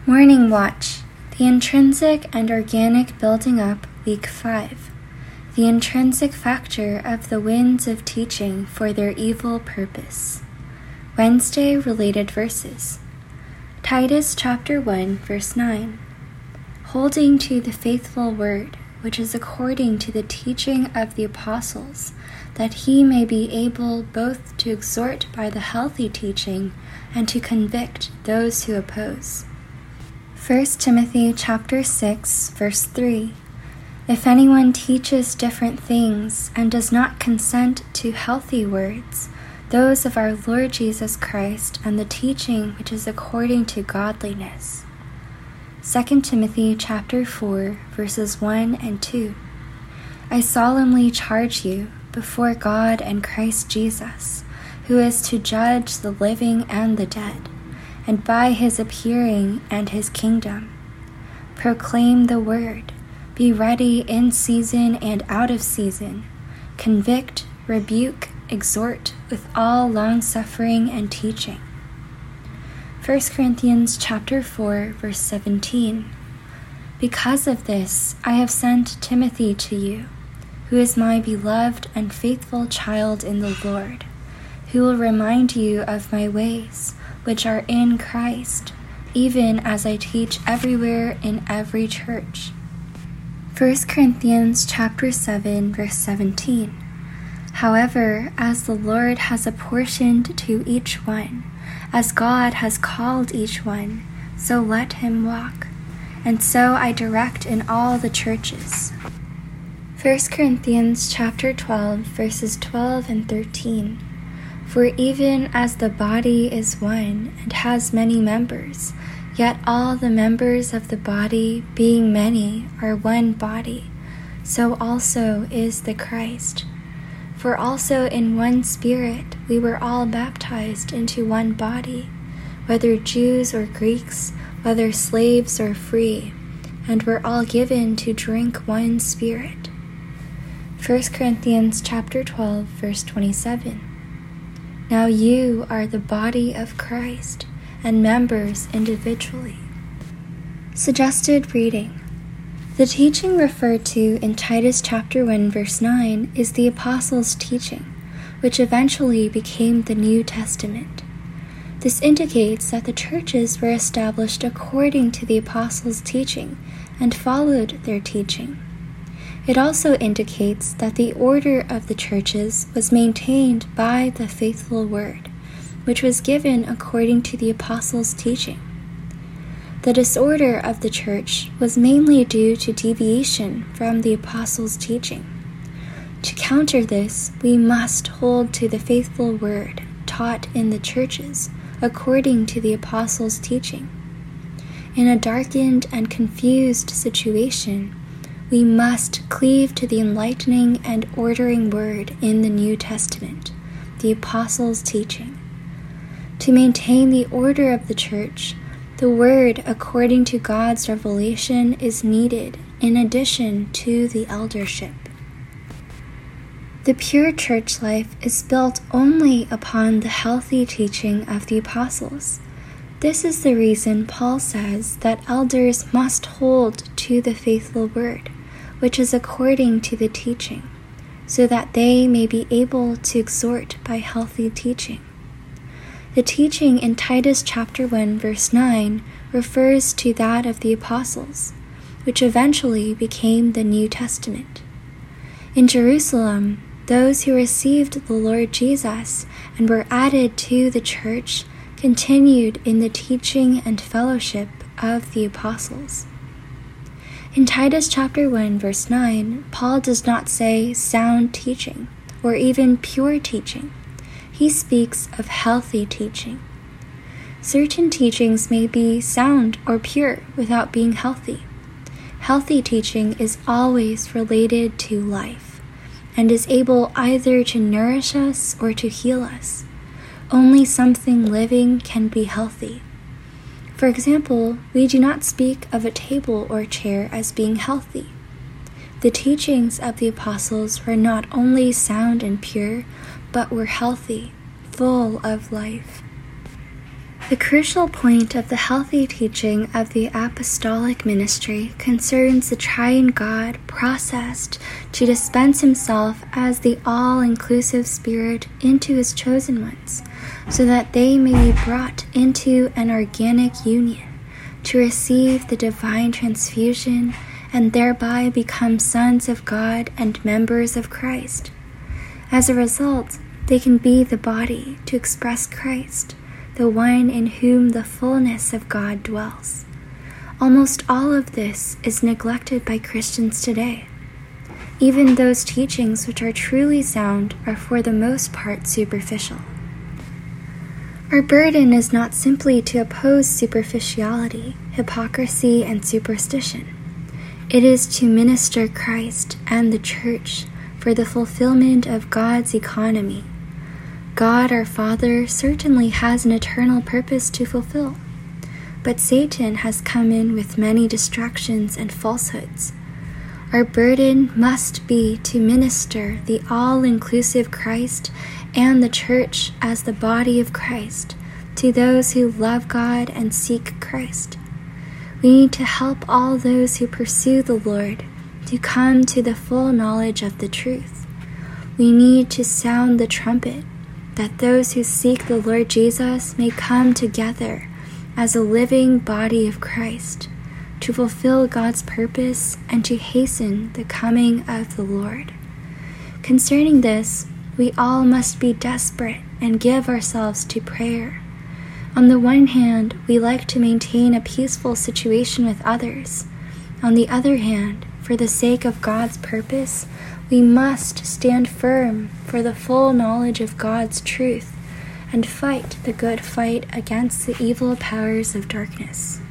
Morning Watch, the intrinsic and organic building up, Week 5. The intrinsic factor of the winds of teaching for their evil purpose. Wednesday related verses. Titus chapter 1, verse 9. Holding to the faithful word, which is according to the teaching of the apostles, that he may be able both to exhort by the healthy teaching and to convict those who oppose. 1 Timothy chapter 6, verse 3. If anyone teaches different things and does not consent to healthy words, those of our Lord Jesus Christ and the teaching which is according to godliness. 2 Timothy chapter 4, verses 1 and 2. I solemnly charge you before God and Christ Jesus, who is to judge the living and the dead, and by his appearing and his kingdom. Proclaim the word, be ready in season and out of season, convict, rebuke, exhort with all long-suffering and teaching. 1 Corinthians chapter 4, verse 17. Because of this, I have sent Timothy to you, who is my beloved and faithful child in the Lord, who will remind you of my ways, which are in Christ, even as I teach everywhere in every church. 1 Corinthians chapter 7, verse 17. However, as the Lord has apportioned to each one, as God has called each one, so let him walk. And so I direct in all the churches. 1 Corinthians chapter 12, verses 12 and 13. For even as the body is one and has many members, yet all the members of the body, being many, are one body, so also is the Christ. For also in one Spirit we were all baptized into one body, whether Jews or Greeks, whether slaves or free, and were all given to drink one Spirit. 1 Corinthians chapter 12, verse 27. Now you are the body of Christ, and members individually. Suggested reading. The teaching referred to in Titus chapter 1, verse 9 is the apostles' teaching, which eventually became the New Testament. This indicates that the churches were established according to the apostles' teaching and followed their teaching. It also indicates that the order of the churches was maintained by the faithful word, which was given according to the apostles' teaching. The disorder of the church was mainly due to deviation from the apostles' teaching. To counter this, we must hold to the faithful word taught in the churches according to the apostles' teaching. In a darkened and confused situation, we must cleave to the enlightening and ordering word in the New Testament, the apostles' teaching. To maintain the order of the church, the word according to God's revelation is needed in addition to the eldership. The pure church life is built only upon the healthy teaching of the apostles. This is the reason Paul says that elders must hold to the faithful word, which is according to the teaching, so that they may be able to exhort by healthy teaching. The teaching in Titus chapter 1, verse 9 refers to that of the apostles, which eventually became the New Testament. In Jerusalem, those who received the Lord Jesus and were added to the church continued in the teaching and fellowship of the apostles. In Titus chapter 1, verse 9, Paul does not say sound teaching or even pure teaching. He speaks of healthy teaching. Certain teachings may be sound or pure without being healthy. Healthy teaching is always related to life and is able either to nourish us or to heal us. Only something living can be healthy. For example, we do not speak of a table or chair as being healthy. The teachings of the apostles were not only sound and pure, but were healthy, full of life. The crucial point of the healthy teaching of the apostolic ministry concerns the triune God processed to dispense himself as the all-inclusive Spirit into his chosen ones, so that they may be brought into an organic union to receive the divine transfusion and thereby become sons of God and members of Christ. As a result, they can be the body to express Christ, the one in whom the fullness of God dwells. Almost all of this is neglected by Christians today. Even those teachings which are truly sound are for the most part superficial. Our burden is not simply to oppose superficiality, hypocrisy, and superstition. It is to minister Christ and the Church for the fulfillment of God's economy. God our Father certainly has an eternal purpose to fulfill, but Satan has come in with many distractions and falsehoods. Our burden must be to minister the all-inclusive Christ and the Church as the body of Christ to those who love God and seek Christ. We need to help all those who pursue the Lord to come to the full knowledge of the truth. We need to sound the trumpet, that those who seek the Lord Jesus may come together as a living body of Christ to fulfill God's purpose and to hasten the coming of the Lord. Concerning this, we all must be desperate and give ourselves to prayer. On the one hand, we like to maintain a peaceful situation with others. On the other hand, for the sake of God's purpose, we must stand firm for the full knowledge of God's truth and fight the good fight against the evil powers of darkness.